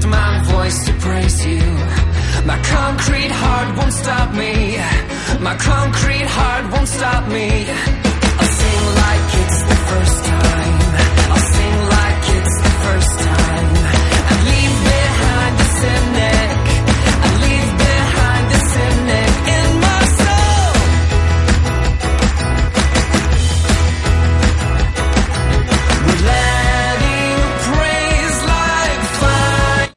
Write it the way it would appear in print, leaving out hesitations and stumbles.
my voice to praise you. My concrete heart won't stop me. My concrete heart won't stop me. I'll sing like it's the first